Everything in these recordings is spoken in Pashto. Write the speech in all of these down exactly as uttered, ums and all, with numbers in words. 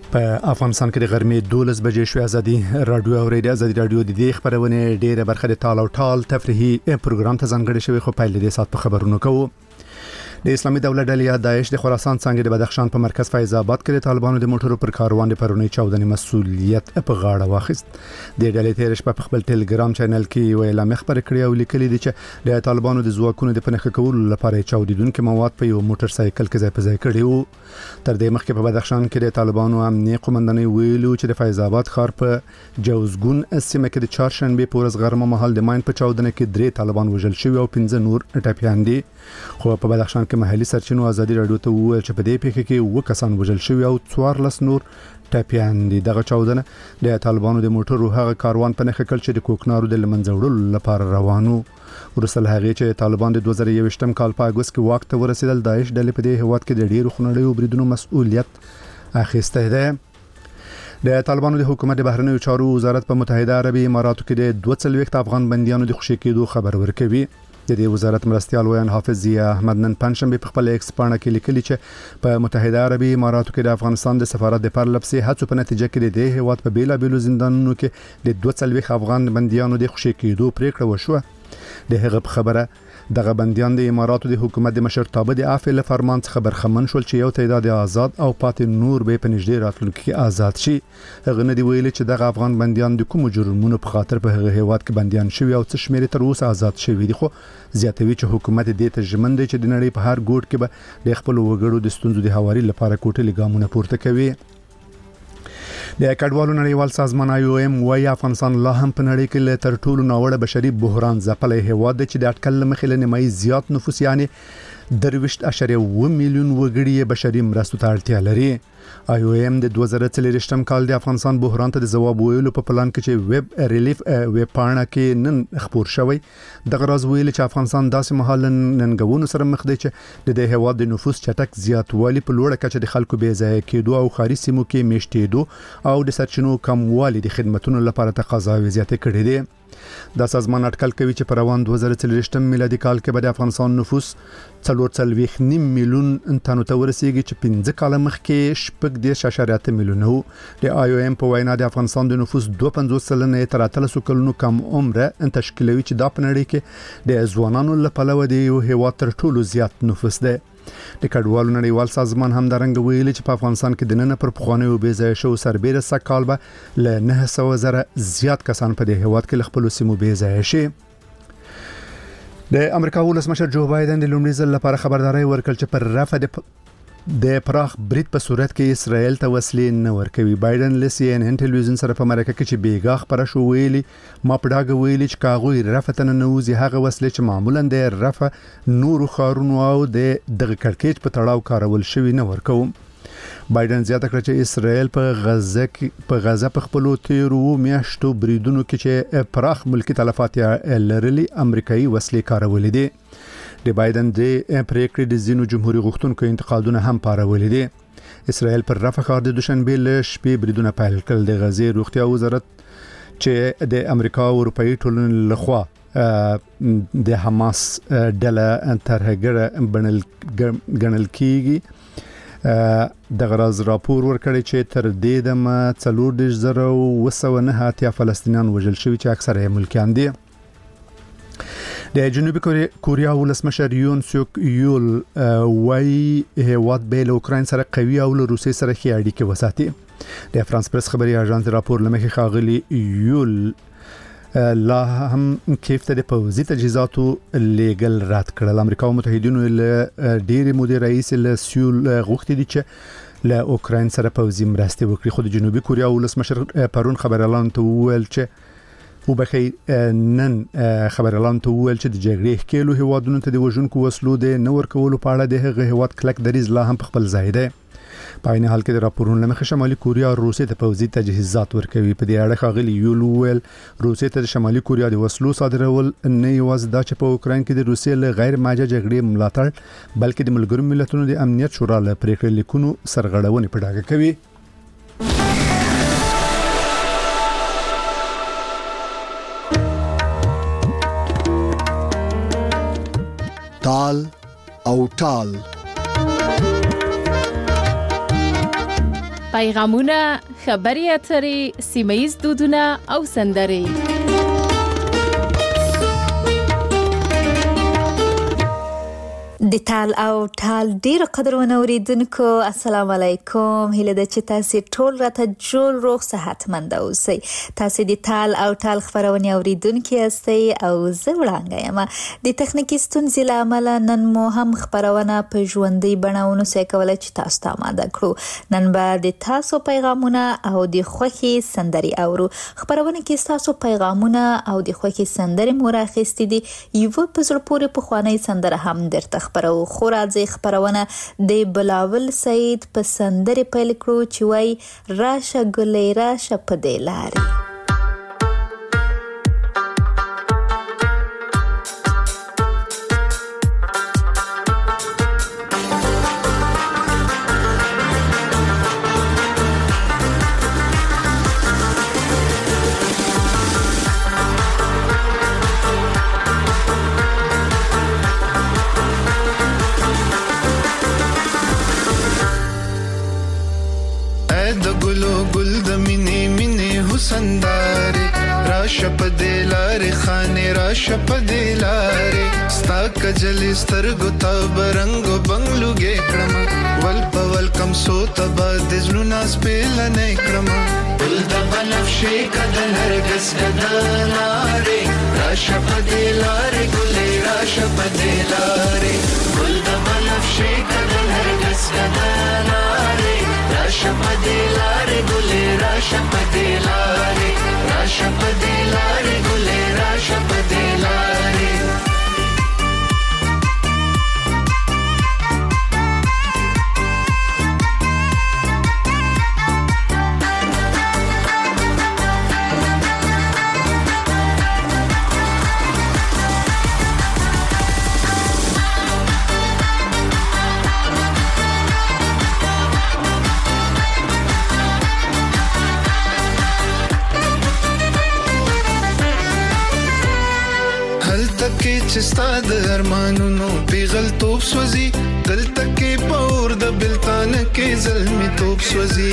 په افغانستان کې د غرمې دولس بجې شوې. ازادي رادیو او ریډیو ازادي رادیو د دې خبرونه ډیره برخه د تال او ټال تفریحي پروګرام ته ځانګړی شوی، خو پیل دې سات په خبرونو کوو. د اسلامي دولت ډلې داعش د خراسان څنګه د بدخشان په مرکز فیض آباد کې د طالبانو د موټرو پر کاروان د پرونی چاودنې مسؤلیت په غاړه واخیست. د ډلې تیر شپه په خپل ټلګرام چینل کې ویل مخبر کړی او لیکلي دي چې د طالبانو د ځواکونو د پنځه کولو لپاره چاودیدونکو مواد په یو موټر سایکل کې ځای په ځای کړی وو. تر دې مخکې په بدخشان کې د طالبانو امنیتي قومندانۍ ویلو چې د فیض آباد ښار په جوزګون سیمه کې د چهارشنبه په ورځ غرمه مهال د ماین په چاودنه کې درې طالبان وژل شوي او پنځه نور ټپیان دي. خو په بدخشان کې محلي سرچینو ازادي رادیو ته وویل چې په دې پیښه کې اووه کسان وژل شوي او څوارلس نور ټپیان دي. دغه چاودنه د طالبانو د موټرو هغه کاروان په نښه کړ چې د کوکنارو د لمنځه وړلو لپاره روانو. ورسره هغه چې طالبان د دوه زره یوویشتم کال په اگست کې واک ته ورسېدل، داعش ډلې په دې هواد کې د ډیرو خونړیو بریدونو مسؤلیت اخیسته ده. د طالبانو د حکومت د بهرنیو چارو وزارت په متحده عربي اماراتو کې د دوه څلوېښت افغان بنديانو د خوشي کېدو خبر ورکوي. د دې وزارت مرستيال ویان حافظ ضیا احمد نن پنځشنبه په خپل ایکس پاڼه کې لیکلي چې په متحده عربي اماراتو کې د افغانستان د سفارت د پرلپسې هڅو په نتیجه کې د دې هواد په بیلا بیلو زندانونو کې د دوه څلوېښت افغان بنديانو د خوشي کېدو پریکړه وشوه. د هغه خبره دغه بنديان د اماراتو د حکومت د مشرتابه د عافیه فرمان څخه برخمن شول چې یو تعداد آزاد او پاتې نور به په نږدې راتلونکي کې آزاد شي. هغه نه دی ویلي چې دغه افغان بنديان د کوم جرمونو په خاطر په هغه هیواد کې بنديان شوي او څه شمېر تر اوسه آزاد شوي دي. خو زیاتوي چې حکومت دې ته ژمن دی چې د نړۍ په هر ګوټ کې به د خپل وګړو د ستونزو د هواري لپاره کوټلي ګامونه پورته کوي. د کډوالو نړیوال سازمان آی او ایم وايي افغانستان لا هم په نړۍ کې له تر ټولو ناوړه بشري بحران ځپلی هیواد دی چې د اټکل مخې له نیمایي زیات نفوس یعنی درویشت اشاریه و میلیون وګړي بشري مرستو ته اړتیا لري. آی او ایم د دوه زره څلوېښتم کال د افغانستان بحران ته د ځواب ویلو په پلان کې چې ویب ریلیف ویب پاڼه کې نن خبر شوی. دغه راز ویل چې افغانستان داسې مهال ننګونو سره مخ دی چې د دې هیواد د نفوس چټک زیاتوالی په لوړه کچه د خلکو بې ځای کېدو او ښاري سیمو کې میشتېدو او د سرچینو کموالی د خدماتو لپاره تقاضاوي زیاتې کړې دي. دا سازمان اټکل کوي چې په روان دوه زره څلوېښتم میلادي کال کې به د افغانستان نفوس څلور څلوېښت نیم میلیون تنو ته ورسیږي چې پنځه کاله مخکې شپږ دېرش اعشاریه اته میلیونه وو. د آی او ایم په وینا د افغانستان د نفوس دوه پنځوس سلنه تر اتلسو کلونو کم عمره تشکیلوي چې دا په نړۍ کې د ځوانانو له پلوه د یو هیواد تر ټولو زیات نفوس دی. د کډوالو نړیوال سازمان هم درنګ ویلي چې په افغانستان کې د نن پر پخوانیو بې ځای شو سربېره سکهال به له نه سوه زره زیات کسان په دې هیواد کې خپل سیمو بې ځای شي. د امریکا ولسمشر جو بایدن د لومړي ځل لپاره خبرداري ورکړه چې پر رفع د د پراخ برید په صورت کې اسرائیل ته وسلې نه ورکوي. بایدن له سی ان ان ټلویزیون سره په مرکه کې چې بیګا خبره شو ویلي ما په ډاګه ویلي چې کاغوي رفع ته نه نوځي هغه وسلې چې معمولا د رفع نورو خارونو او د دغه کړکېچ په تړاو کارول شوی نه ورکوم. بایدن زیاته کړ چې اسرائیل په غزه کې په غزه په خپل تیرو میاشتو بریدونو کې چې پراخ ملکی تلفات لرلي امریکایي وسلې کارولې دي. د بایدن د پریکړې د ځینو جمهوریت غوښتونکو انتقادونه هم پارولې دي. اسرائیل پر رفح ښار د دوشنبه له شپې بریدونه پیل کړل. د غزې روغتیا وزارت چې د امریکا او اروپאי ټولنې لخوا د حماس ډله ترهګره بنل ګڼل کیږي د غراز راپور ورکړی چې تر دې دمه څلور دېرش زره اوه سوه نه اتیا فلسطینیان وژل شوي چې اکثره یې ملکیان دي. د جنوبي کوریا ولسمشر یون سوک یول وايي هیواد به له اوکراین سره قوي او له روسیې سره ښې اړیکې وساتي. د فرانس پریس خبري اژانس راپور لمخې خاغلی یول لا هم کیف ته د پوځي تجهیزاتو لیګل رات کړل. امریکا او متحدینو له ډېری مودې رئیس له سیول غوښتي دي چې له اوکراین سره پوځي مرستې وکړي. خو د جنوبي کوریا ولسمشر پرون خبر اعلان ته وویل چې او بخي نن خبر اعلان ته وویل چې د جګړې ښکېلو هیوادونو ته د وژونکو وسلو د نه ورکولو په اړه د هغه هیواد کلک دریځ لا هم په خپل ځای دی. په عین حال کې د راپورونو لمخې شمالي کوریا او روسیې ته پوځي تجهیزات ورکوي. په دې اړه ښاغلي یول وویل روسیې ته د شمالي کوریا د وسلو صادرول نه یوازې دا چې په اوکراین کې د روسیې له غیر ماجه جګړې ملاتړ بلکې د ملګرو ملتونو د امنیت شورا له پریکړې لیکونو سرغړونې په ډاګه کوي. تال او ټال پیغامونه، خبري اترې، سیمه‌ییز دودونه او سندرې. د تال او ټال ډیر قدرونه اوریدونکو السلام علیکم. هیله ده چې تاسو ټول راته جوړ روغ صحتمند اوسئ. تاسو د تال او ټال خبرونه اوریدونکو یاستئ او زه وړاندې یم. د تخنیکی ستونزې له امله نن مو هم خبرونه په ژوندۍ بڼه ونوسه کوله چې تاسو ته آماده کړو. نن به د تاسو پیغامونه او د خوښي سندري اورو. خبرونه کې تاسو پیغامونه او د خوښي سندري مراخستې دي. یو په زړه پورې په خواني سندره هم درته خبرو خو راځي خبرونه د بلاول سعید په سندري پیل کړو چې وای راشه ګلې راشه په دې لارې. شپدلاره ستا کجلی سترګو ته برنګو بنگلوګې کړم ول په ول کم سو تبا د زړه ناس په لنې کړم ول د بنفشې کدن هرګس کدلاره را شپدلاره ګلې را شپدلاره ول د بنفشې کدن هرګس کدلاره را شپدلاره ګلې را شپدلاره را شپدلاره ګلې را شپدلاره چې ستاد ارمانونو پیغل توپ سوزي دلته کې پور د بلتان کې زلمي توپ سوزي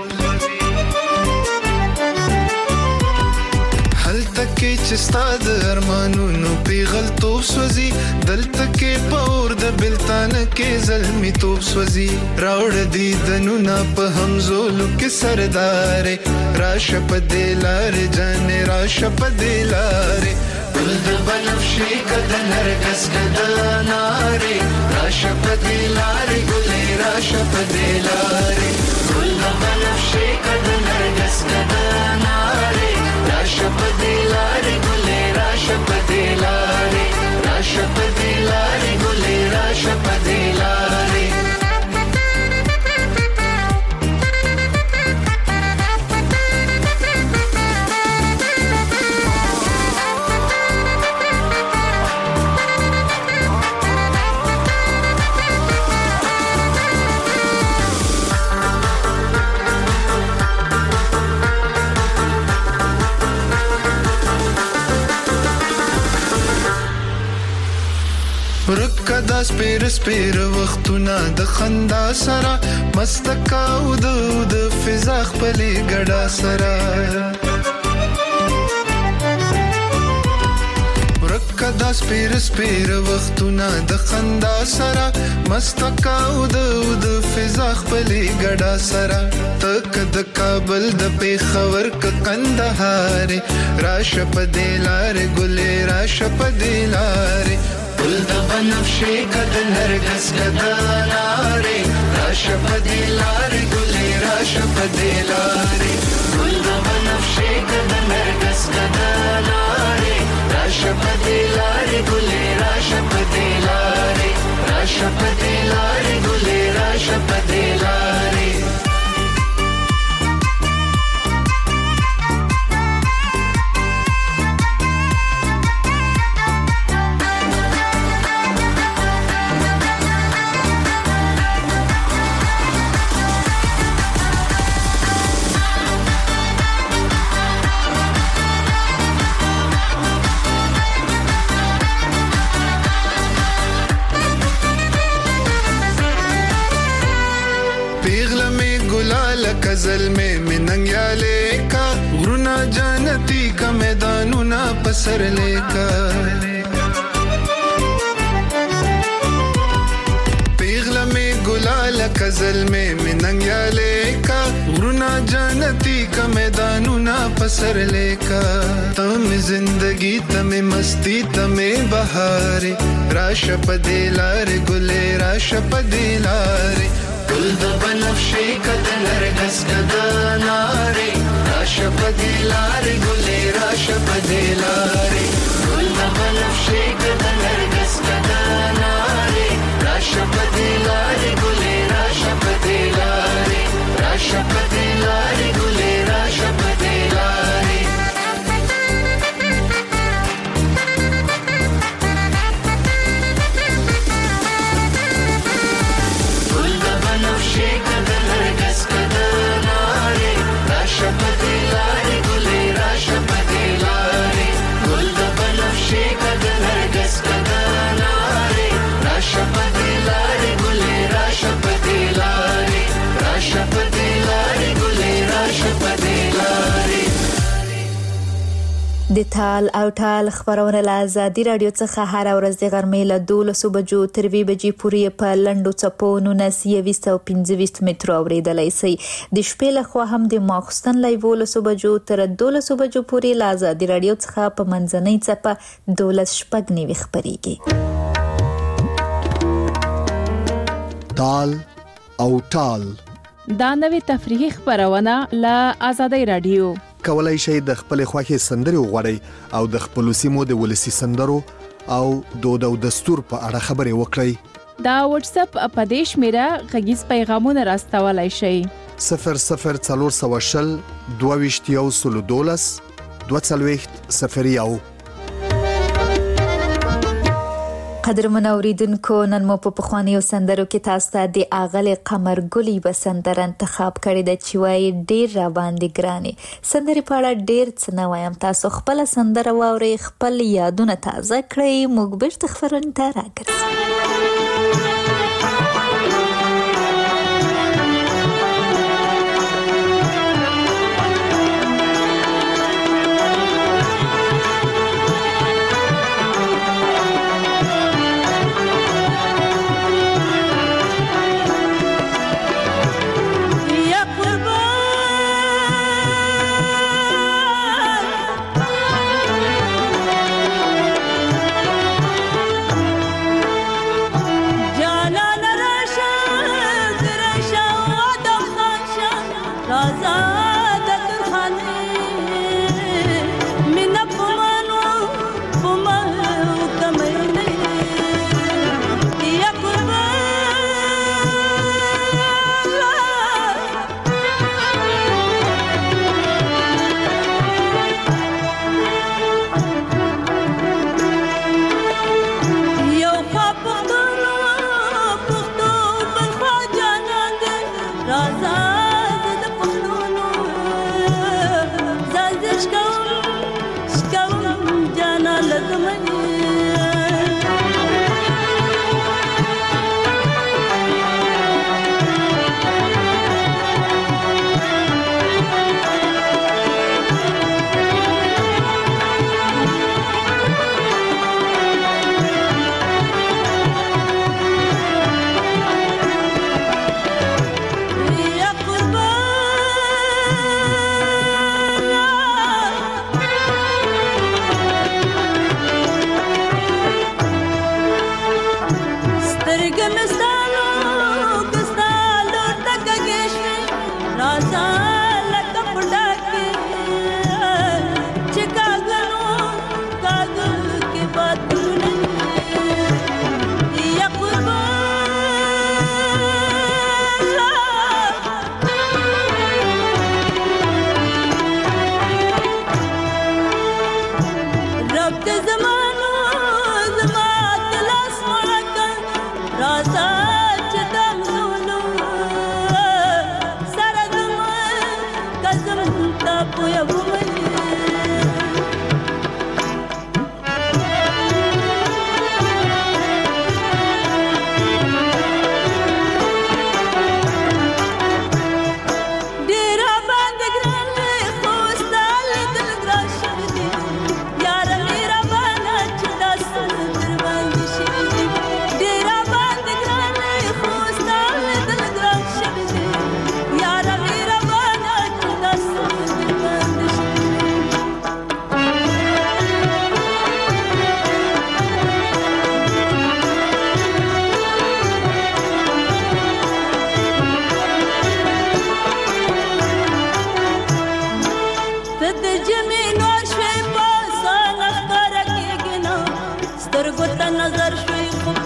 هلته کې چې ستاد ارمانونو پیغل توپ سوزي دلته کې پور د بلتان کې زلمي توپ سوزي راوړ دي دنو نا په همزولو کې سردارې راشه په دلار جان راشه په دلار ول د بنفشې کدن هرګس کدناره راشه په دلاره ګلې راشه په دلاره ول د بنفشې کدن هرګس کدناره راشه په دلاره ګلې راشه په دلاره راشه په دلاره ګلې راشه په دلاره رکدا سپیر سپیر وختونه د خندا سره مستکا او د فضا خپلې ګډا سره رکدا سپیر سپیر وختونه د خندا سره مستکا او د فضا خپلې ګډا سره تک د کابل د پیښور ک کندهار راشه په دلار ګلې راشه په دلار ول د بنفشې کدن هرګس کدناره راشه په دلاره ګلې راشه په دلاره ول د بنفشې کدن هرګس کدناره راشه په دلاره ګلې راشه په دلاره راشه په دلاره ګلې راشه په دلاره غزل में मिनंग्याले का गुरुना जानती का मैदानुना पसर लेका पिघला में गुलाल गजल में मिनंग्याले का गुरुना जानती का मैदानुना पसर लेका तम जिंदगी तमे मस्ती तमे बहारे राशा पदेलारे गुले राशा पदेलारे गुल द बनफ्शे का नरगस का दानारे राशा पदेलारे गुले राशा पदेलारे गुल द बनफ्शे का नरगस का दानारे राशा पदेलारे गुले राशा पदेलारे राशा पदेलारे गुले राशा पदेलारे गुल द बनफ्शे का नरगस का दानारे राशा पदेलारे गुले राशा पदेलारे गुल द बनफ्शे का नरगस का दानारे राशा पदेलारे गुले राशा पदेलारे राशा पदेलारे गुले राशा पदेलारे د تال او ټال خبرونه له ازادي رادیو څخه هر ورځ د غرمې له دولسو بجو تر وی بجې پورې په لنډو څپو نولس یویشت او پنځه ویشت مترو اوریدلای شئ د شپې له خوا هم د ماخستن له یولسو بجو تر دولسو بجو پورې له ازادي رادیو څخه په منځنۍ څپه دولس شپږ نیوي خبريږي تال او ټال دا نوې تفریحي خبرونه له ازادي رادیو کولای شئ د خپل خوښي سندري وغوړئ او د خپل سیمو د ولسی سندرو او دود او دستور په اړه خبرې وکړئ دا واتس اپ په دیش میرا غږیز پیغامونه راستولای شئ صفر صفر څلور سوه شل دوه ویشت یو سلو دولس دوه څلوېښت صفر یو قدرمن اوریدونکو نن مو په پخوانیو سندرو کې تاسو ته د اغل قمر ګلی بسندر انتخاب کړی د چوي ډیر را باندې ګراني سندري په اړه ډیر څه نه وایم تاسو خپل سندره واوري خپل یادونه تازه کړئ موږ بیرته خبرونه ته راګرځو na na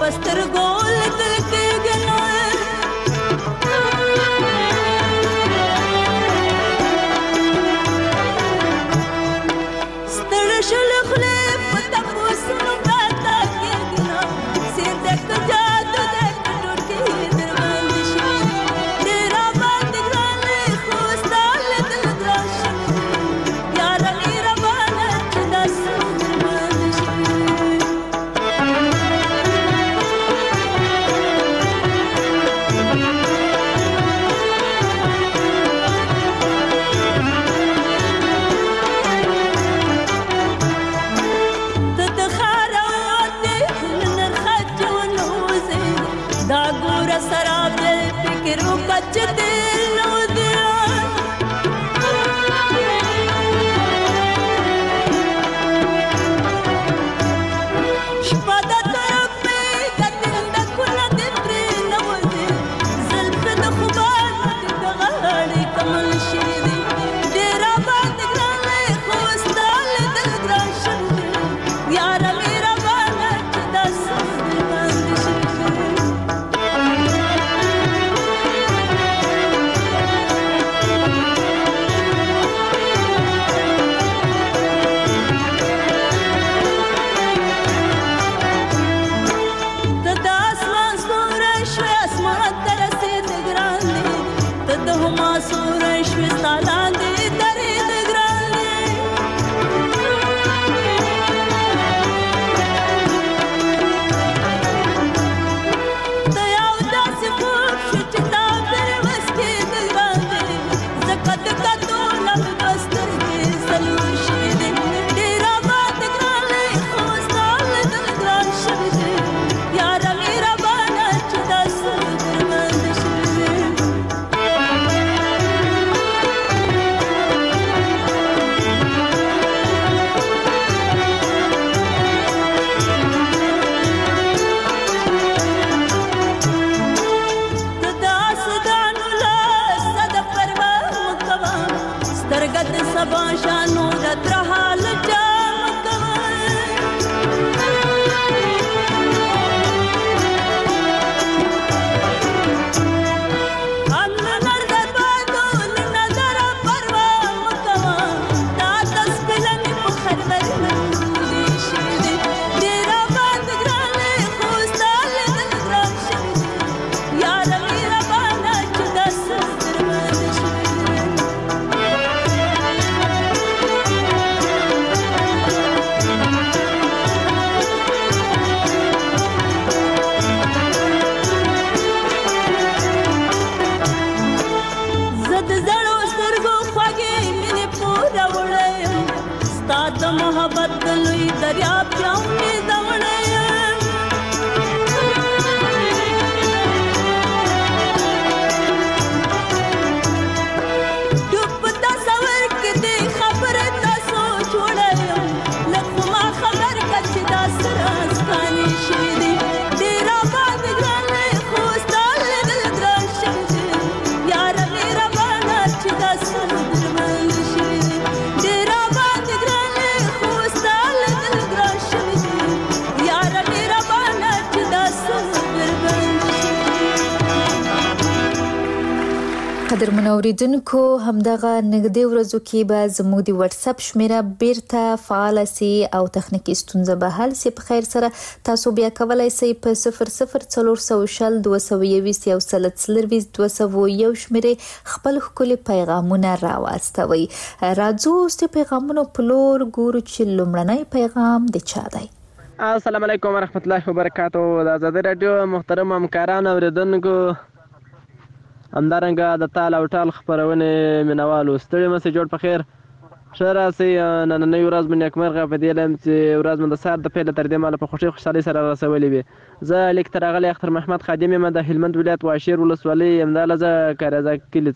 قدرمن اوریدونکو همدغه نږدې ورځو کې به زموږ د واتس اپ شمیره بیرته فعال سي او تخنیکی ستونزه به حل سي. په خیر سره تاسو بیا کولای سئ په صفر صفر څلور سوه شل دوه سوه یویشت یو سل څلرویشت دوه سوه یو شمیرې خپل ښکلي پیغامونه راواستوئ. راځو اوس د پیغامونو په لور ګورو چې لومړنی پیغام د چا دی. السلام علیکم ورحمت الله وبرکاتو. د آزادۍ راډیو محترم همکاران اوریدونکو، همدارنګه د تال او ټال خپرونې مینوالو، ستړي مسئ، جوړ په خیر. ښه راسئ، نننۍ ورځ مو نیکمرغه په دې لیم چې ورځ مو د سهار د پیله تر دې مهاله په خوښۍ خوشحالۍ سره رسولې وي. زه لیک ته راغلی اختر محمد خادم یم د هلمند ولایت واشیر ولسوالۍ همدالزه کاریزا کلي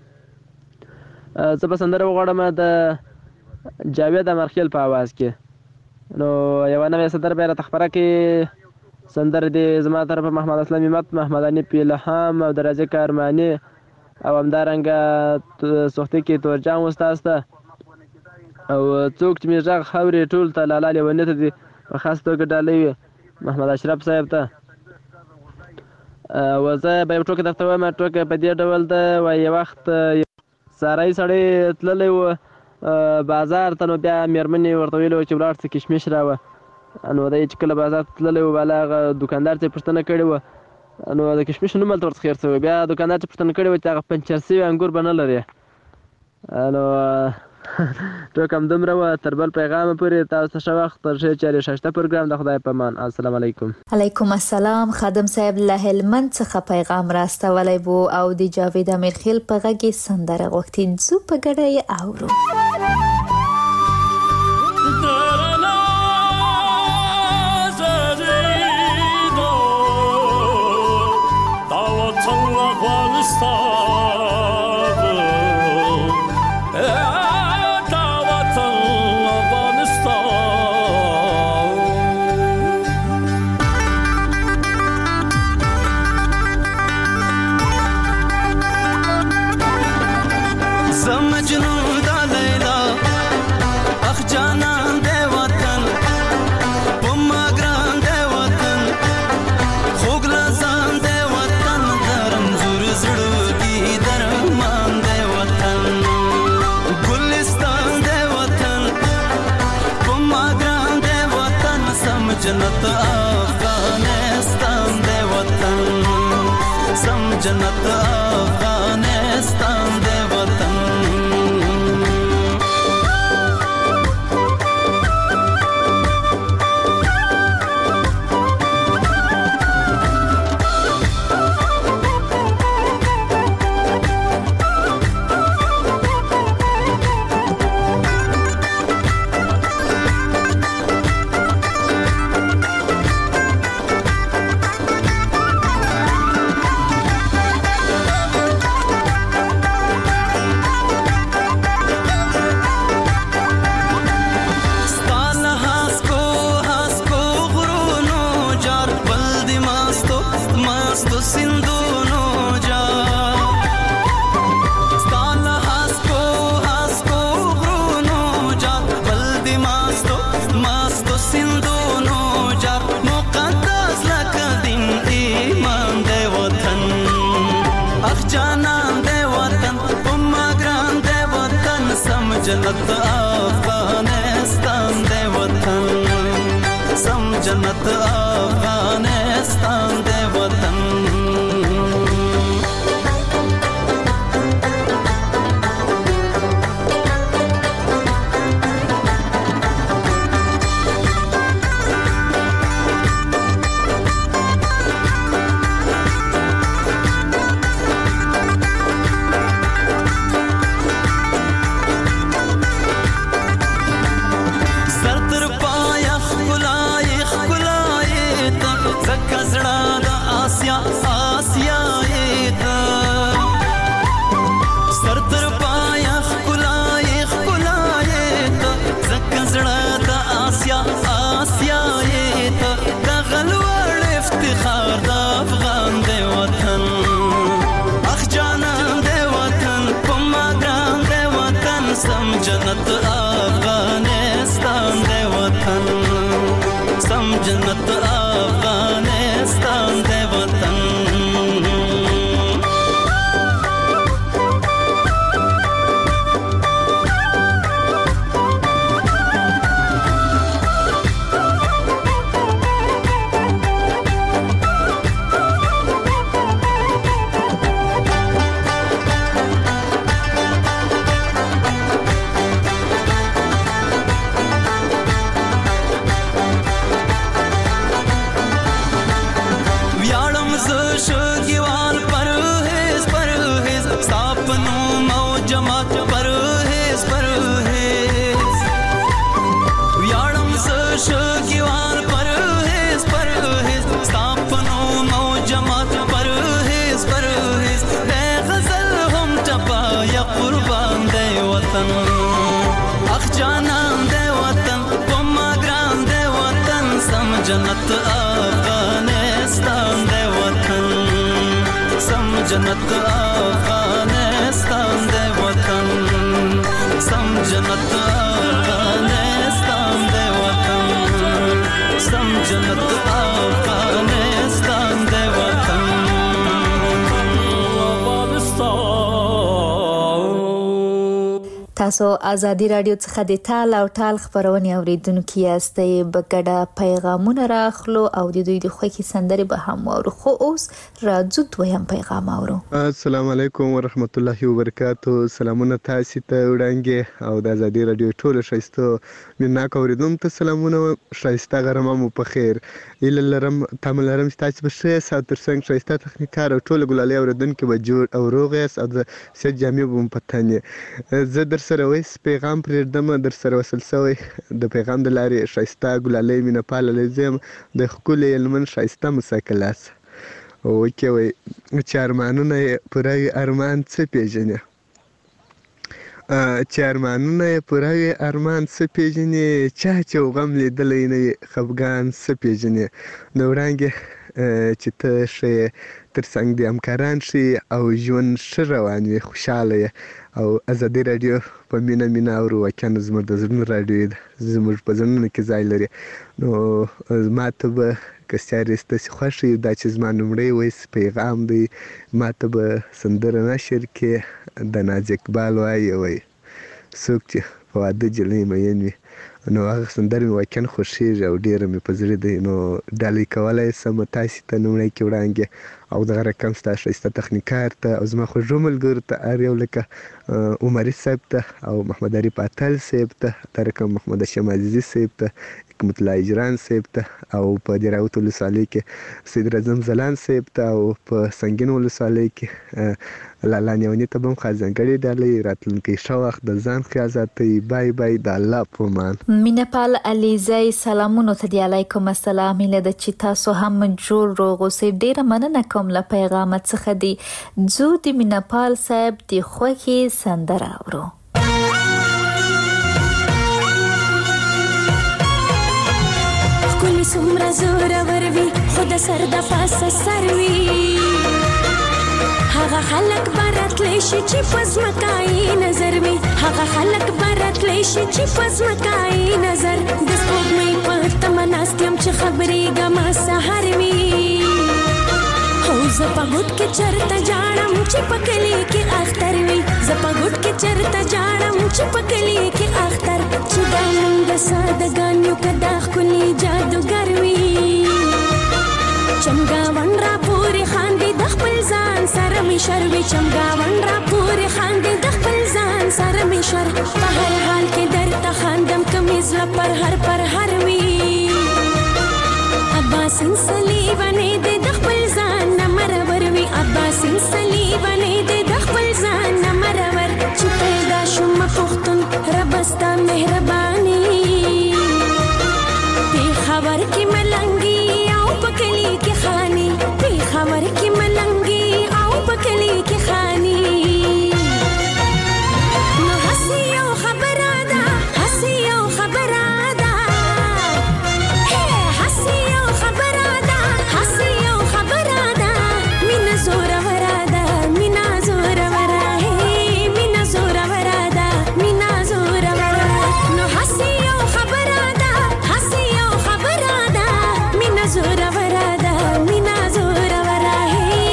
څخه. زه به سندره وغواړم د جاوید امرخیل په اواز کې. نو یوه نوې سندره به یې راته خپره کړي. سندره دې زما طرفه محمد اسلام همت، محمد حنیف الهام او د رازق ارماني او همدارنګه سختي کې تورجان استاد ته او څوک چې مې غږ خاورې ټول ته لاله لیونی ته دي په خاص توګه ډالۍ وي محمد اشرف صاحب ته او زه به یو ټوکه درته وایم. ټوکه په دې ډول ده، وایي یو وخت ساری سړی تللی و بازار ته، نو بیا مېرمنې ورته ویلي وه چې ولاړ څه کشمش راوه. نو دی چې کله بازار ته تللی و، بالا هغه دوکاندار ته یې پوښتنه کړې وه، نو د کشمشو نوم هلته ورڅخه هېر شوی. بیا دوکاندار ته پوښتنه کړې وه چې هغه پنچر سوي انګور به نه لرې. نو ټوکه همدومره وه. تر بل پیغامه پورې تاسو ته ښه وخت. تر ښې چارې ښایسته پروګرام د خدای په امان. السلام علیکم. علیکم السلام. خادم صاحب له هلمند څخه پیغام راستولی و او د جاوید امیرخیل په غږ کې سندره غوښتي. ځو په ګډه یې اورو. जन्नत अफगानिस्तान दे वतन, सम जन्नत अफगानिस्तान दे वतन। जन्नत अफगानिस्तान दे वतन, सम जन्नत अफगानिस्तान दे वतन। जन्नत अफगानिस्तान दे वतन, सम जन्नत अफगानिस्तान दे वतन। जन्नत अफगानिस्तान दे वतन, सम जन्नत अफगानिस्तान दे वतन, सम जन्नत अफगानिस्तान दे वतन, सम जन्नत अफगानिस्तान दे वतन। تاسو ازادي رادیو څخه د ټال او ټال خبرونه اوریدونکو یاستئ. بګډه پیغامونه راخلو او د دوی د خوښي سندرې به هم اورو. خو اوس راځو دویم پیغام اورو. السلام علیکم ورحمت الله وبرکاتو. سلامونه تاسو ته وړاندې او د ازادي رادیو ټول شایستو منناک اوریدونکو ته سلامونه. شایسته غرمه مو په خیر. اله لرم تمل لرم تاسو به ښه سات تر څنګه شایسته تخنیکار او ټول ګلالي اوریدونکو به جوړ او روغ یاست او د سید جامع بم پتانې. زه در سره وایس پیغام پرېږدم در سره وصل شوی د پیغام د لارې شایسته ګلالي مینه پاله لزم د ښکلي هلمند شایسته مساکلاس وکې وایي چې ارمانونه یې پوره وي ارمان څه پیژنې چې ارمانونه یې پوره وي ارمان څه پیژنې چا چې و غم لیدلی نه وي خفګان څه پیژنې نو وړانګې چې ته ښه تر څنګ د همکاران شي او ژوند ښه روان وي خوشحاله یې او ازادي رادیو په مینه مینه اورو. واقعا زموږ د زړونو رادیو ده زموږ په زړونو کې ځای لري. نو ما ته به که چارې ستاسې خوښ وي دا چې زما لومړی وایس پیغام دی ما ته به سندره نشر کې د ناز اقبال وایي وایي څوک چې په واده جلۍ مین وي نو هغه سندره مې واقعا خوښېږي او ډېره مې په زړه دی. نو ډالۍ کولی سم تاسې ته لومړی کې وړاندې او دغه رقم ستا ښایسته تخنیکار ته او زما خوږو ملګرو ته هر یو لکه عمري صاحب ته او محمد عارف اتل صاحب ته دا رقم محمد هاشم عزیزي صاحب ته حکمت الله اجران صاحب ته او په دراوت ولسوالۍ کې سید اعظم زلان صاحب ته او په سنګین ولسوالۍ کې لالا نیوني ته به هم خاص ځانګړې ډالۍ راتلونکی ښه وخت د ځان ښه ساتئ. بای بای د الله په امان. مینه پال علیزی سلامونه ته دی. علیکم السلام. هیله ده چې تاسو هم جوړ روغ اوسئ. ډیره مننه کوم له پیغام څخه دی. زه د مینه پال صاحب د خوښي سندره اورو. کلی سمرا زورا وروي خود سر د پاسه سروي هغه خلک برات لشي چې پزمکای نظر وي هغه خلک برات لشي چې پزمکای نظر د سپوږمۍ په تمناستم چې خبرې ګما سحر وي هو زپا ګټ کې چرته جاړم چې پکلی کې اختر وي زپا ګټ کې چرته جاړم چې پکلی کې اختر چې دا مونږ سادهګانیو کدا خولي جادوګر وي چمګاون را پورې خاندي د خپل ځان سره می شروي چمګاون را پورې خاندي د خپل ځان سره می شر په هر حال کې درته خاندم کمیز لا پر هر پر هر وی عباسین صلیبانه د خپل ځان نمرور وی عباسین صلیبانه د خپل ځان نمرور چې پیدا شوم پختون ربستا مهرباني په خبر کې ملنګي پکلی کی خانی پی خبر کی ملنگی او پکلی کی خانی نو حسی او خبرادا حسی او خبرادا ہے حسی او خبرادا حسی او خبرادا من زور ورادا من زور ورا ہے من زور ورادا من زور ورا نو حسی او خبرادا حسی او خبرادا من زور ورا مینا زور ورا ہے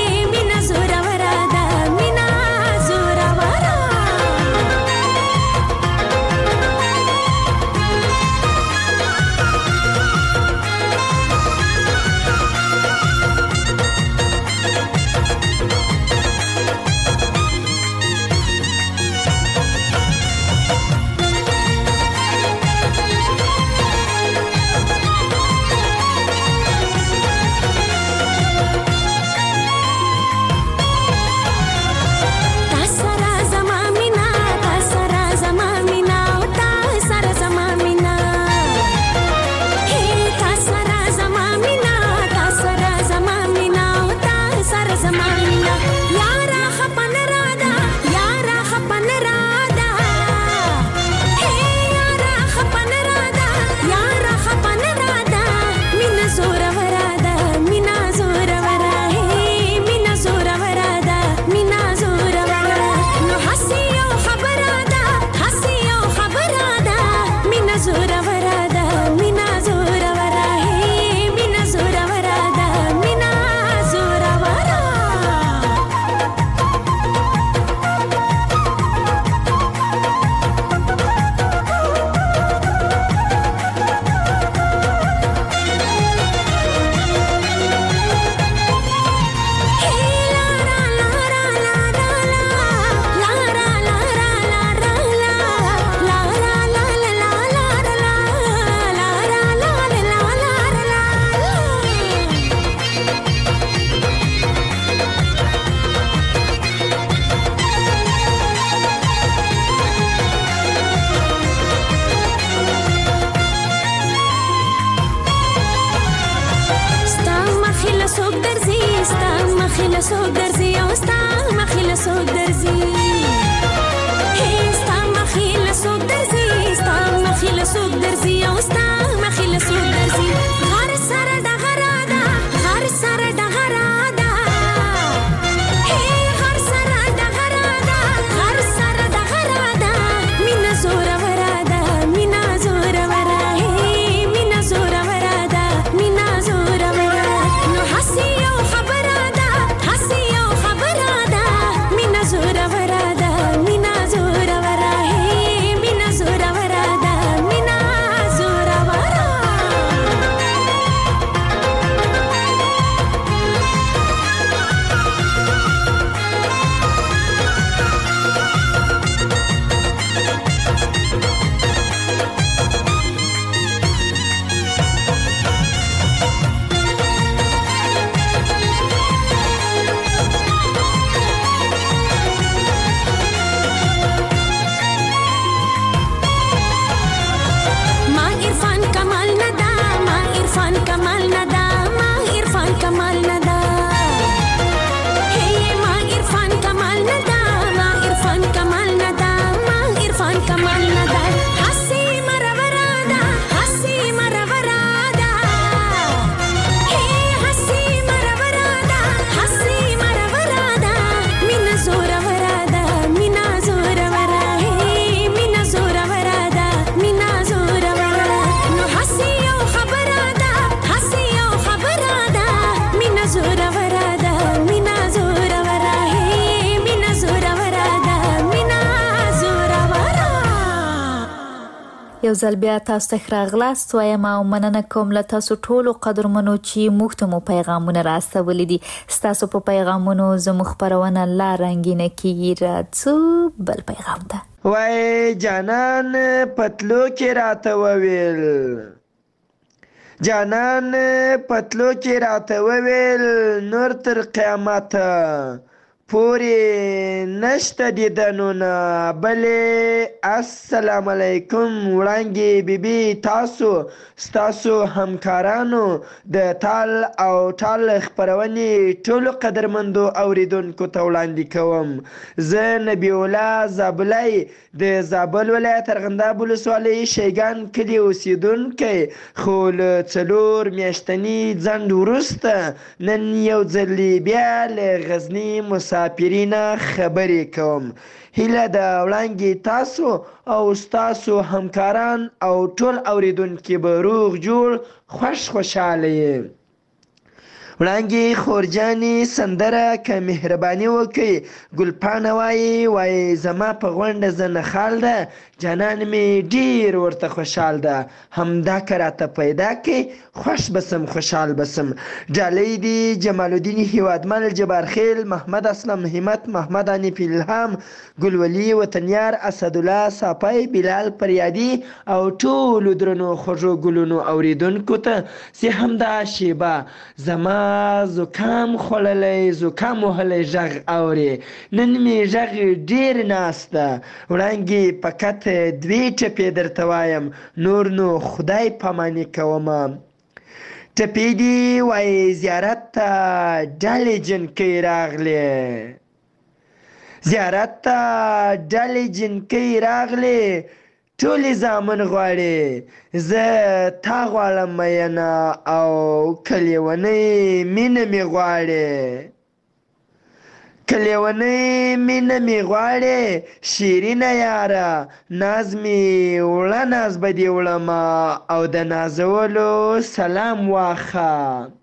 مخیله څوک درځي او ستا مخیله څوک درځي ستا مخیله څوک درځي ستا مخیله څوک درځي او ستا مخیله څوک درځي غر سره دغه راده غر سره دغه راده غر سره دغه راده غر سره دغه راده مینه زوروره ده مینه زوروره مینه زوروره ده مینه زوروره نو هسې یو خبره ده هسې یو خبره ده مینه زوروره ده مینه زوروره مینه زوروره ده مینه زوروره ما عرفان کمال ندا ما عرفان کمال ندا ما عرفان کمال ندا هی ما عرفان کمال ندا ما عرفان کمال ندا ما عرفان کمال ندا حسی مرورada حسی مرورada هی حسی مرورada حسی مرورada مینا زورورada مینا زورورا هی مینا زورورada مینا زورورا نو حسی یو خبره ده حسی یو خبره ده مینا زورورا ده مینا زورورا هی مینا زورورا ده مینا زورورا یو ځل بیا تاسو ته ښه راغلاست وایم او مننه کوم له تاسو ټولو قدرمنو چې موږ ته مو پیغامونه راستولي دي ستاسو په پیغامونو زموږ خپرونه لا رنګینه کیږي راځو بل پیغام ته وای جانان پتلو کې راته وویل جانان پتلو کې راته وویل نور تر قیامته پورې نشته دیدنونه بلې السلام علیکم وړانګې بیبي تاسو ستاسو همکارانو د تال او ټال خپرونې ټولو قدرمندو اوریدونکو ته وړاندې کوم زه نبی الله زابلی د زابل ولایت ارغنداب ولسوالۍ شیګان کلي اوسیدونکی خو له څلور میاشتني ځنډ وروسته نن یو ځلې بیا له غزني مسافرینه خبرې کوم هیله د وړانګې تاسو او ستاسو همکاران او ټول اوریدونکي به روغ جوړ خوش خوشحاله یې وړانګې خورجانې سندره که مهرباني وکړئ ګلپاڼه وایي وایي زما په غونډه زه نخال ده جانان مې ډېر ورته خوشحال ده همدا که راته پیدا کړي خوش بسم خوشحال بسم ډالۍ دي جمال الدین هیوادمل جبارخیل محمد اسلم همت محمد حنیف الهام ګلولي وطنیار اسدالله صافی بلال پریادي او ټولو درنو خوږو ګلونو اوریدونکو ته چې همدا شیبه زما زکام خوړلی زکام وهلی غږ اوري نن مې غږ ډېر ناست ده وړانګې فقط دوې ټپې درته وایم نور نو خدای پاماني کومه ټپې دي وایي زیارت ته ډلې جنکۍ راغلې زیارت ته ډلې جنکۍ راغلې ټولې زامن غواړي زه تا غواړم مینه او کلیونۍ مینه مې غواړي کلیونۍ مینه مې غواړي شیرینه یاره ناز مې وړه ناز به دې وړمه او د نازولو سلام واخه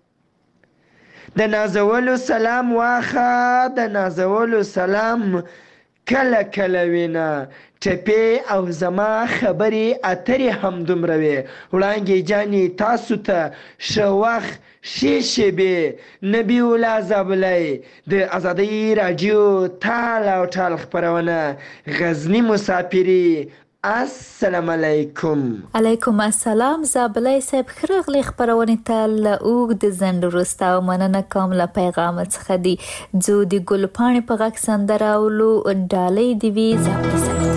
د نازولو سلام واخه د نازولو سلام کله کله وینه ټپې او زما خبرې اترې هم دومره وې وړانګې جانې تاسو ته ښه وخت ښې شېبې نبي الله زابلی د ازادۍ راډیو تال او ټال خپرونه غزني مسافري السلام علیکم علیکم السلام زابلی صاحب ښه راغلی خپرونې ته له اوږد ځنډ وروسته او مننه کوم له پیغامه څخه دي ځو د ګلپاڼې په غږ سندره اولو ډالۍ دې وي زابلی صاحب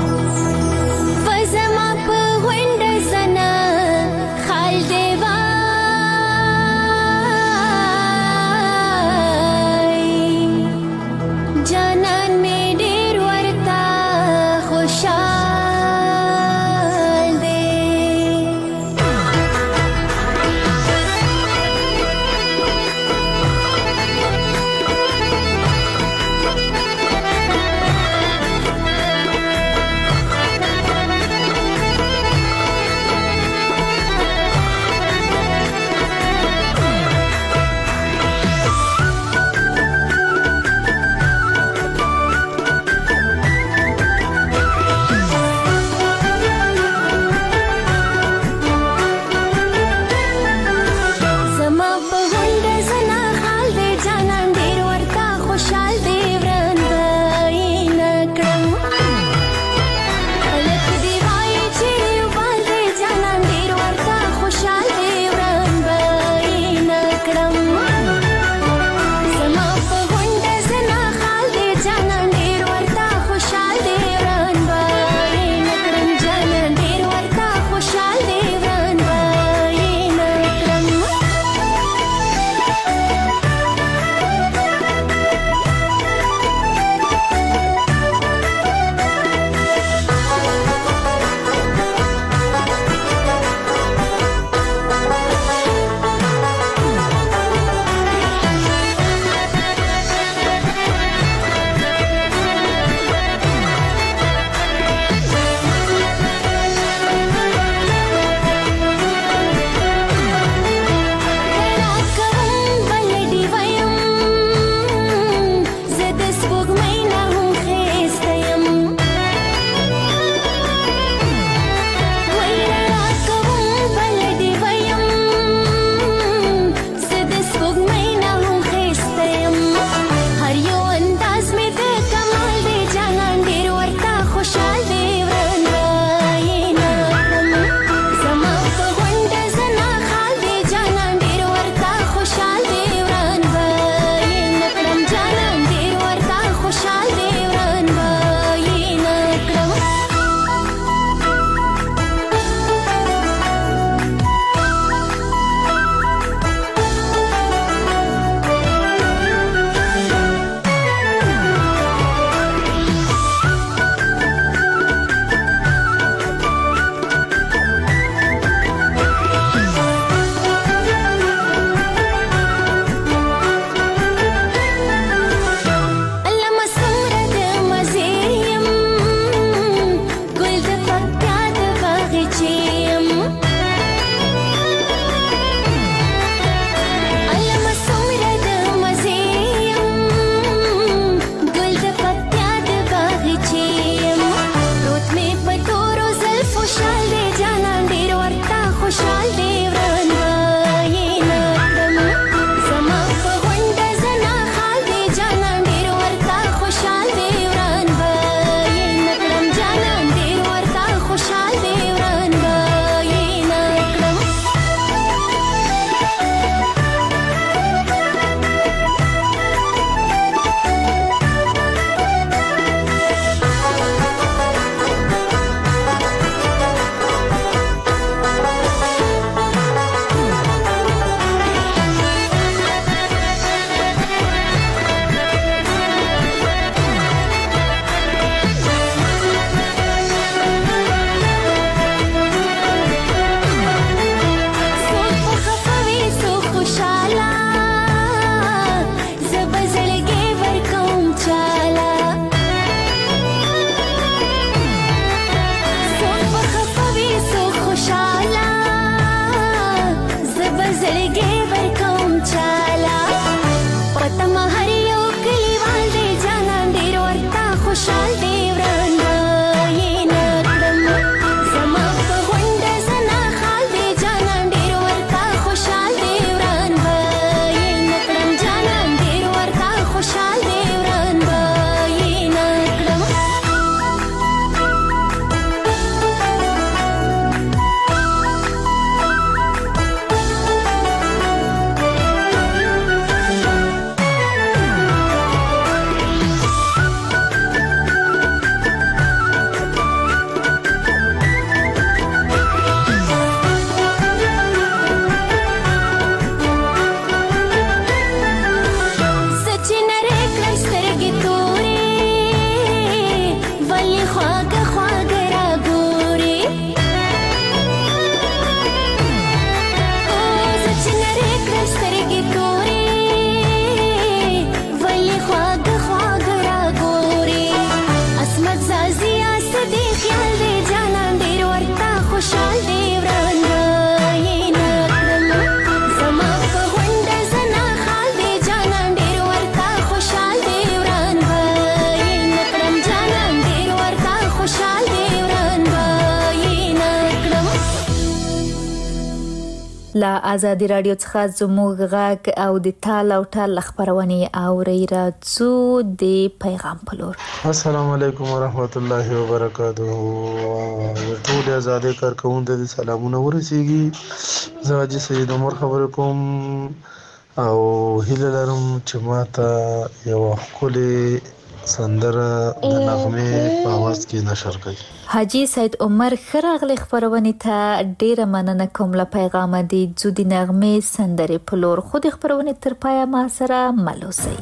ازادي رادیو څخه زموږ غږ او د تال او ټال خبرونه اوري راځو د پیغام په لور. السلام علیکم ورحمت الله وبرکاته. ټول ازادي کارکونکو ته سلامونه ورسیږي. زه حاجی سید عمر خبر کوم او هیله لرم چې ماته یو خولي سندره د نغمه په आवाज کې نشر کړي. حاجی سید عمر خراغلی خبرونه ته ډیره مننه کوم له پیغام دی زودی نغمه سندره په لور. خو د خبرونه تر پای ما سره ملوسي.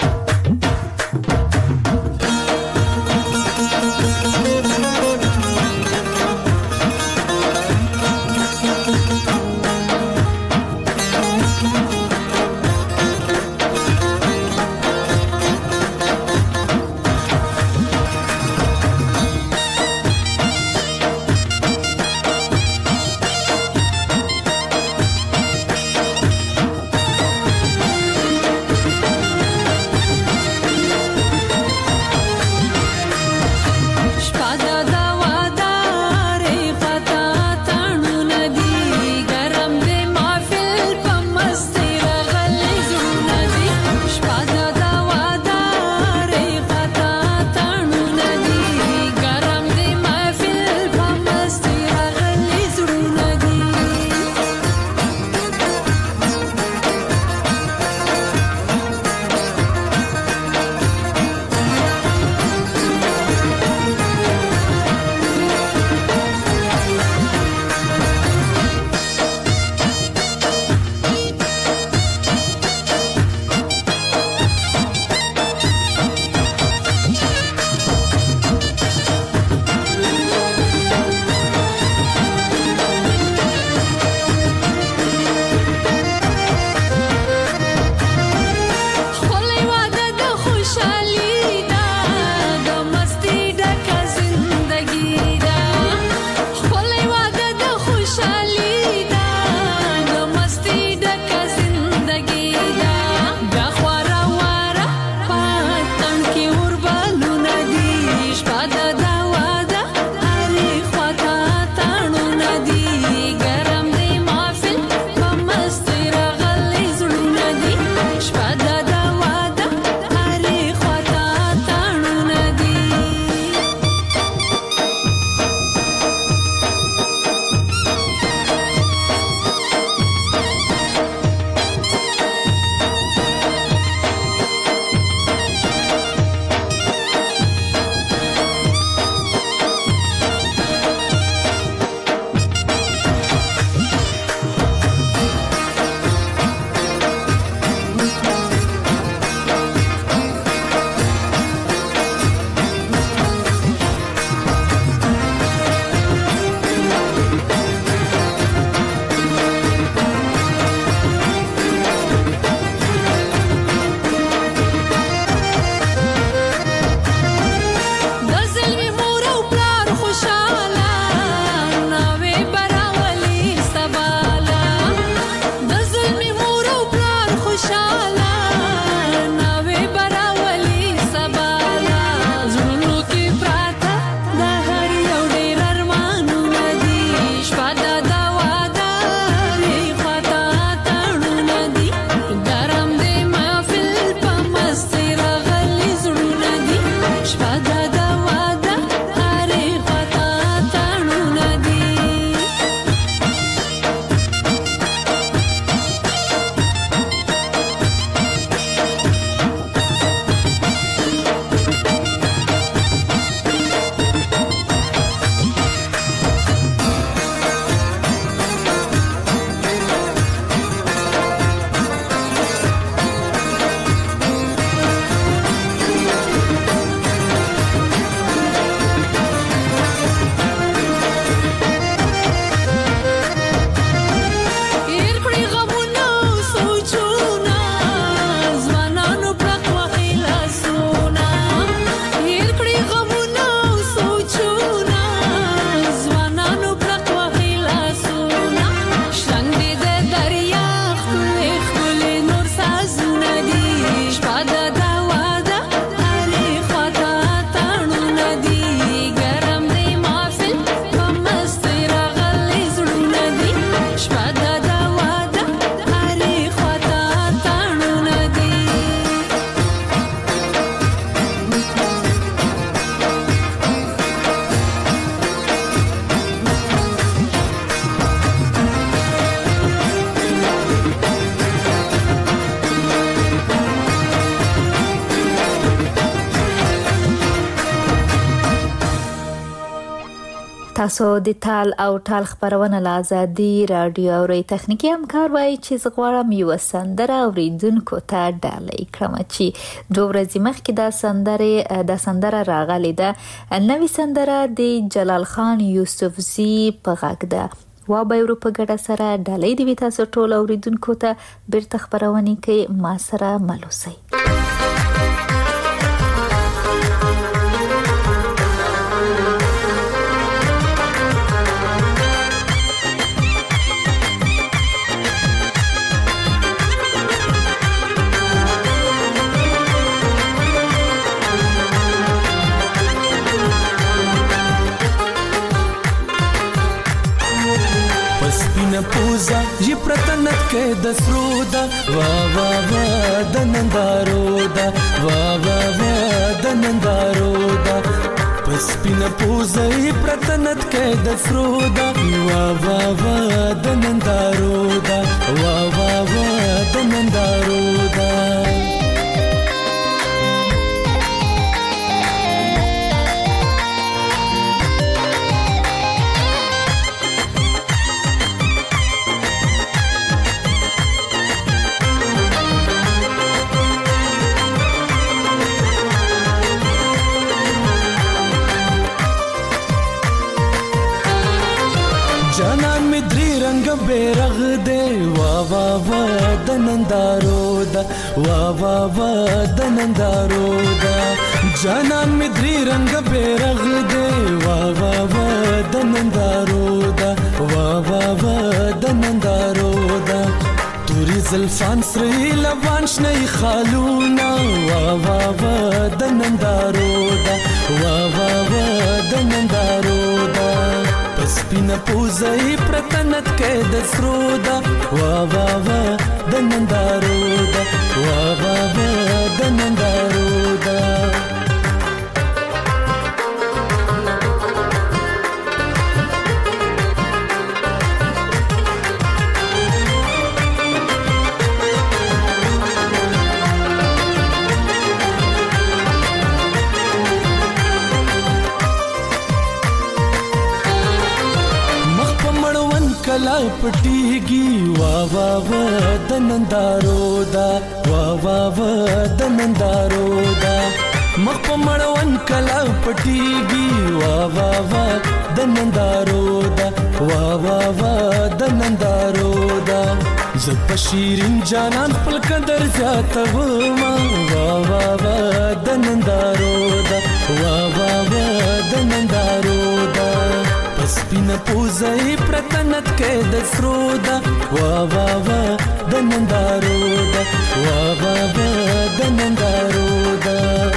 تاسو د تال او ټال خبرونه له آزادي رادیو او ری تخنیکی همکار وای چې زغوارم یو سندره اوریدونکو ته ډالۍ کړم چې دوه ورځې مخکې دا سندره د سندره راغلی ده. نوې سندره د جلال خان یوسفزي په غږ ده. وا به ورو په ګډه سره ډالۍ دی تاسو ټول اوریدونکو ته بیرته خبرونه کوي ما سره ملوسي. پوزا یې پرتنت کې د سرودا وا وا وا د نندارو دا وا وا وا د نندارو دا پس پین پوزا یې پرتنت کې د سرودا وا وا وا د نندارو دا وا وا وا د نندارو دا بیرغ دے وا وا وا د نندارو دا وا وا وا د نندارو دا جانان می دری رنگ بیرغ دے وا وا وا د نندارو دا وا وا وا د نندارو دا توری زلفان سری لبان شنی خالونا وا وا وا د نندارو دا وا وا وا د نندارو دا سپینا پوزای پرتنت کې د سرودا وا وا وا د نندارو دا وا وا وا د نندارو دا کلا پټیږي وا وا وا د نندارو دا وا وا وا د نندارو دا مخ په مړون کلا پټیږي وا وا وا د نندارو دا وا وا وا د نندارو دا زپ شیرین جانان خپل قدر زیاتو ما وا وا وا د نندارو دا وا وا وا د نندارو دا سپینا پوزای پرتنت کې د سرودا وا وا وا د نندارو دا وا وا وا د نندارو دا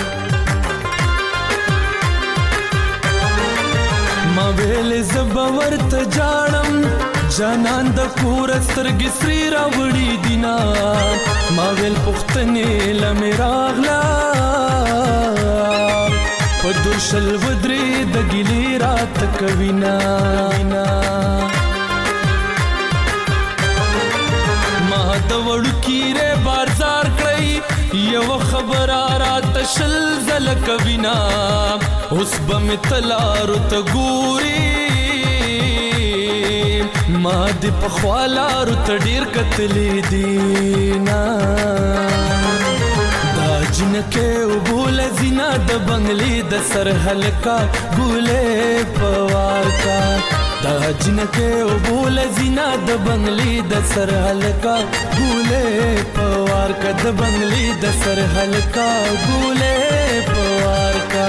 ما ویل زبور ته جانم جانان د کور سترګې سری راوړي دینا ما ویل پختنې لمراغلا پدوشل ودری د ګلی رات کوینا ما د وړو کیره بازار کړی یو خبر رات شل زل کوینا اوس بم تلارو ته ګوري ما د پخوالارو ته ډیر کتلې دینا جنکه او بول زینا د بنگلی د سر حلقا ګولې پوار کا دا جنکه او بول زینا د بنگلی د سر حلقا ګولې پوار کا د بنگلی د سر حلقا ګولې پوار کا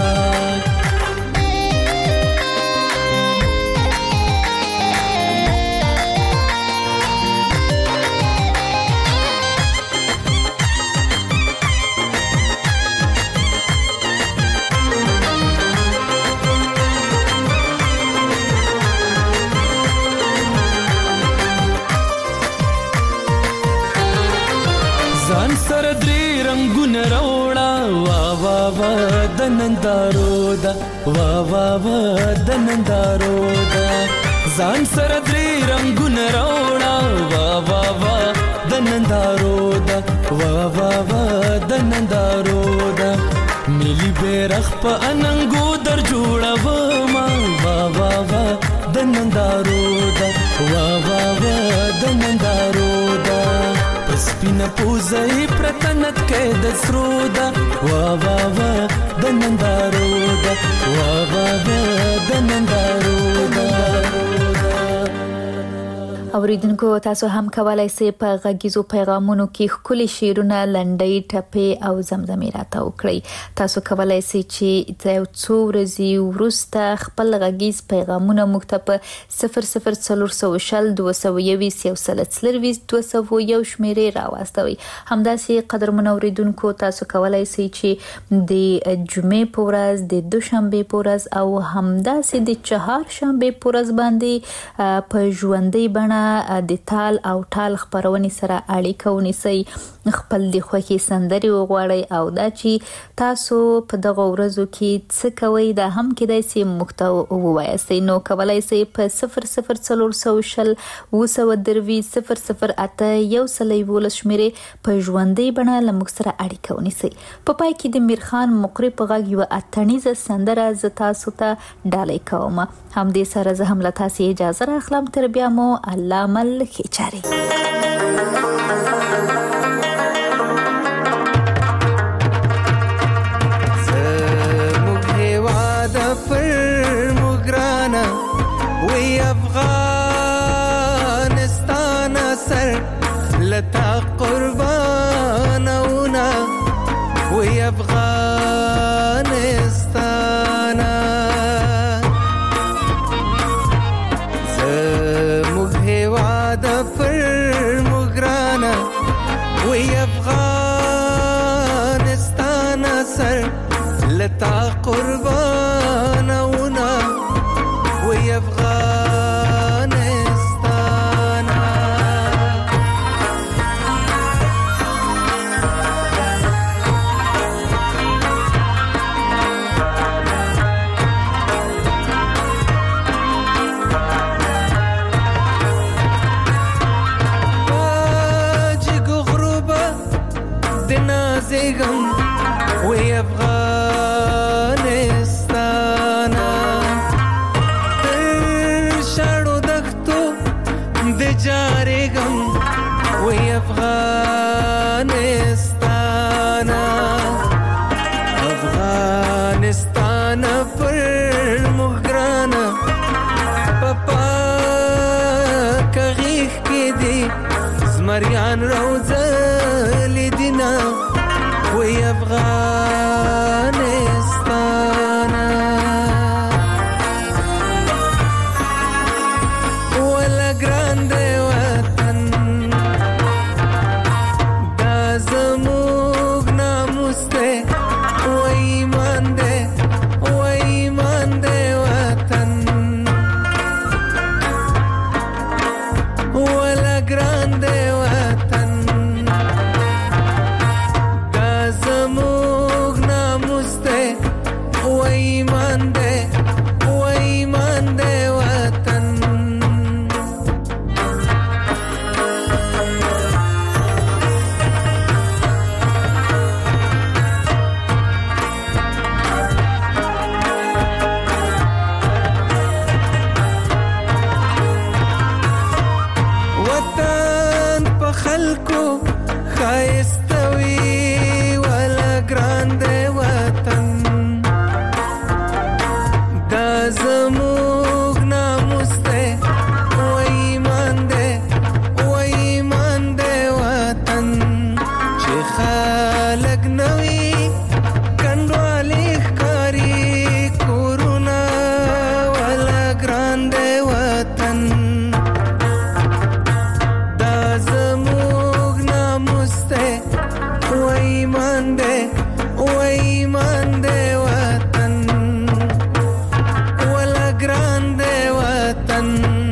د نندارو دا وا وا وا د نندارو دا ځان سره درې رنگونه راوړه وا وا وا د نندارو دا وا وا وا د نندارو دا ملي بیرغ په اننګو در جوړه ما وا وا وا وینه پوزې پرتنت کې د سرو ده وا وا وا د نندارو ده وا وا وا د نندارو ده. اوریدونکو تاسو هم کولای شئ په غږیزو پیغامونو کې خپل شعرونه لنډۍ ټپې او زمزمې راته وکړئ. تاسو کولای شئ چې د یو څو ورځې وروسته خپل غږیز پیغامونه موږ ته په صفر صفر څلور سوه شل دوه سوه یویس یو سل څلرویس دوه سوه یو شمیرې راواستوئ. همداسې قدرمن اوریدونکو تاسو کولای شئ چې د جمعې په ورځ د دوشنبه په ورځ او همداسې د چهارشنبه په ورځ باندې په ژوندۍ بڼه د تال او ټال خبرونې سره اړیکه ونیسئ. خپل د خوښي سندري وغواړئ او دا چې تاسو په دغه ورځو کې څه کوئ دا هم کېدای شي موږ ته ووایاستئ. نو کولای شئ په صفر صفر څلور سوه شل اوه سوه درویشت صفر صفر اته یو سل یولس شمیرې په ژوندۍ بڼه له موږ سره اړیکه ونیسئ. په پای کې د میرخان مقری په غږ یوه اتڼیزه سندره زه تاسو ته ډالۍ کوم. همدې سره زه هم له تاسې اجازه راخلم. تر بیا مو الله مل ښې چارې. زموږ هېواد پر موږ ګرانه وی افغانستان سر لتا قربانونه وی افغانستان د پر مګرانا وی افغانستان سر لتا قربانونه وی افغانستان. زیګم وی افغانستان تر شاړو دښتو د جارېګم وی افغانستان افغانستان پر موږ ګرانه پپا کغیخ کې دی زمریان روزل دینا وی افغانستان ولا ګرانده وطن دا زموږ ناموس دی وی ایمان دی وی ایمان دی وطن ولا ګرانده وطن زموږ ناموس دی وی ایمان دی وی ایمان دی وطن. وطن په خلکو ښایسته وي زموږ ناموس دی وی ایمان دی وی ایمان دی وطن چې خلک نوي کنډوالې ښکاري کورونه ولا ګران دی وطن دا زموږ ناموس دی وی ایمان دی وی ایمان دی وطن ګرانده وطن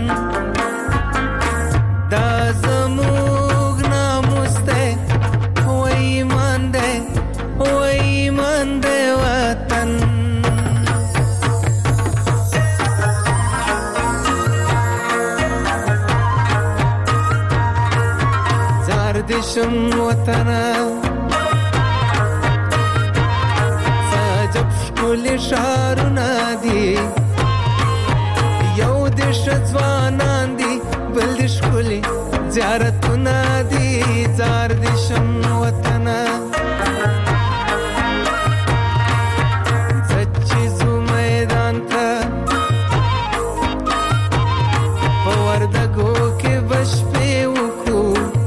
دا زموږ ناموس دی وی ایمان دی وی ایمان دی وطن. زار دې شم وطنه سجب ښکلي ښارونه دي یو دې ښه ځوانان دي بل دې ښکلي زیارتونه دي زار دې شم وطنه زچې زو میدان ته په وردګو کې بشپې وکړو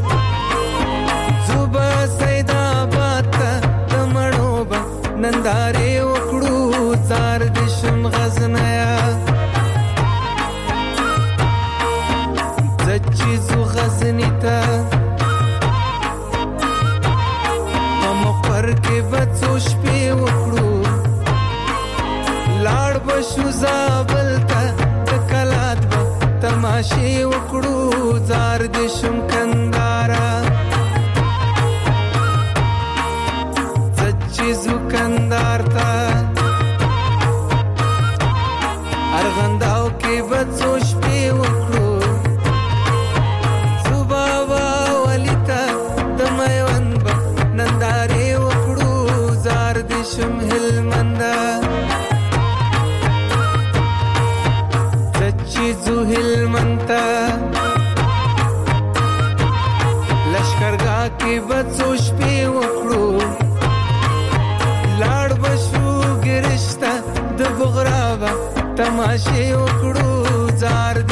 زو به سیداباد ته د مړو به نندارې وکړو زار دې شم غزنیه زو غزنی تا په مخبر کې بڅو شپې وکړو لاړ بشو زابل ته د کلات به تماشې وکړو زار دې شم کندارا زچې زو کندار تا ارغنداو کې بڅو شپې وکړو شم هلمندا زچې زو هلمندا لشکرګاه کې بڅو شپې وکړو لاړ بشو ګرشته د بغراوه تماشې وکړو زار